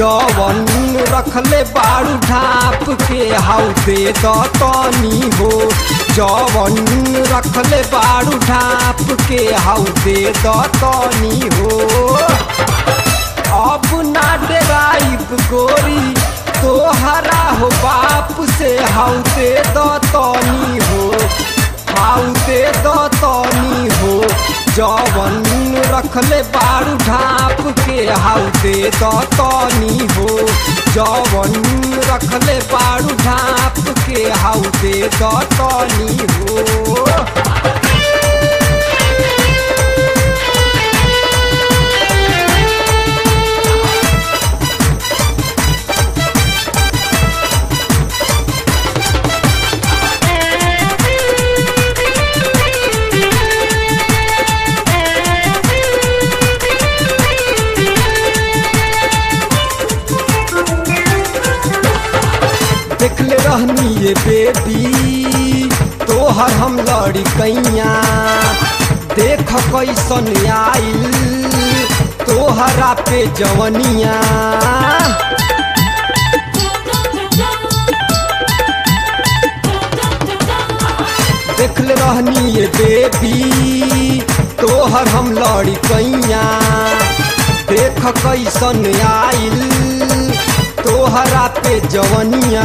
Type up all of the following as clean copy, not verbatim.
जवन रखले बारू ढाप के हाउ दे दतनी हो। जवन रखले बारू ढाप के हाउ दे दतनी हो। अब ना डराइब गोरी तोहरा हो बाप से हाउ दे दतनी हो। हाउ दे दतनी हो। जवन रखले बारू ढाप के हाउ दे दतनी हो। जवन रखले बारू ढाप के हाउ दे दतनी हो। देखले रहनी ये बेबी तोहर हम लड़ी कैया। देख कैसन आइल तोहरा पे जवनिया। देखले रहनी ये बेबी तोहर हम लड़ी कैया। देख कैसन आइल तोहरा पे जवनिया।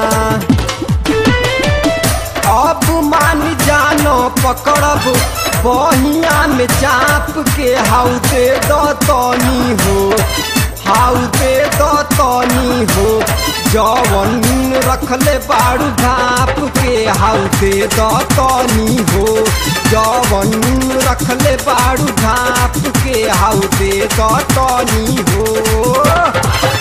अब मान जानो पकड़ब बहिया में चाप के हाउ दे दतनी हो। हाउ दे दतनी हो। जवन रखले बारू ढाप के हाउ दे दतनी हो। जवन रखले बारू ढाप के हाउ दे दतनी हो।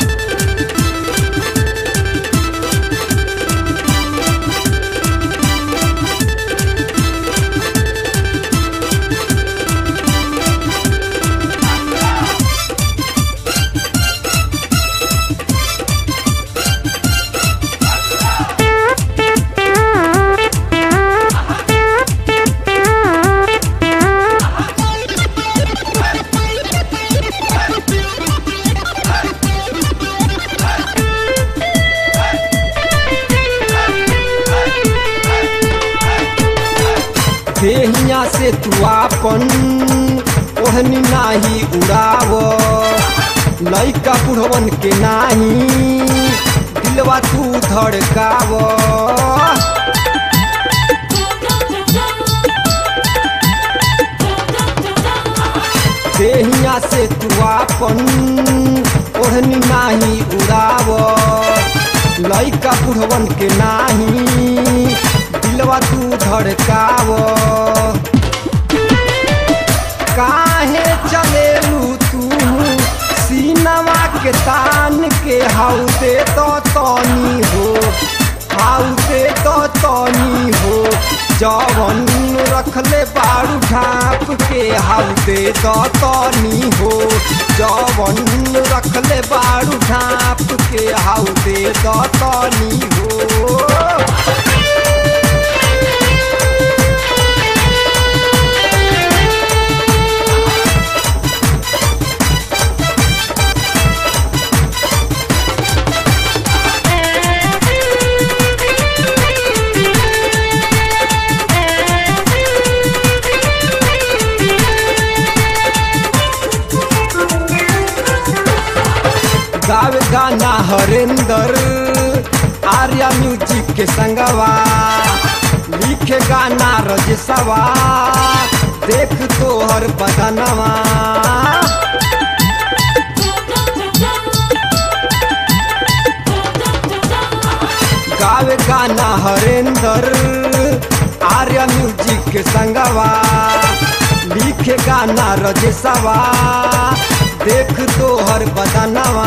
देहिया से तू आपन ओढ़नी नाही उड़ाव। लइका बुढ़वन के नाही दिलवा तू धड़काव। देहिया से तू आपन ओढ़नी नाही उड़ाव। लइका बुढ़वन के नाही दिलवा तू धड़काव। काहे चलेलू तू सीनवा के तान के हाउ दे दतनी हो। हाउ दे दतनी हो। जवन रखले बारू ढाप के हाउ दे दतनी हो। जवन रखले बारू ढाप के हाउ दे दतनी हो। गावे गाना हरेंदर आर्या म्यूजिक के संगवा। लिखे गाना रजसवा देख तोहर बदनवा। गावे गाना हरेंदर आर्या म्यूजिक के संगवा। लिखे गाना रजसवा देख तोहर बदनवा।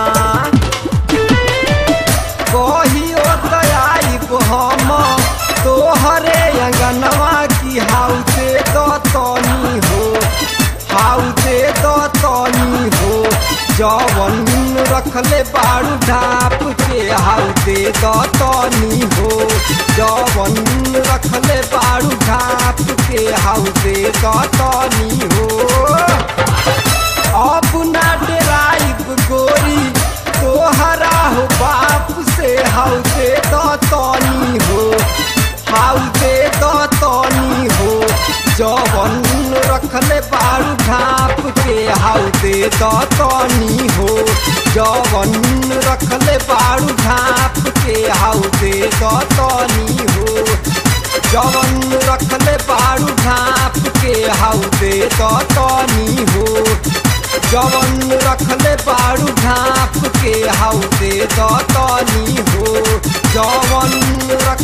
कहियो दयाइब हम तोहरे अंगनवा की हाउ दे दतनी हो। हाउ दे दतनी हो। जवन रखले बारू ढाप के हाउ दे दतनी हो। जवन रखले बारू ढाप के हाउ दे दतनी हो। अब ना डराइब गोरी दतनी हो जवन रखले बाड़ू ढाप के हाउ दे दतनी हो जवन रखले बाड़ू ढाप के हाउ दे दतनी हो जवन रखले बाड़ू ढाप के हाउ दे दतनी हो जवन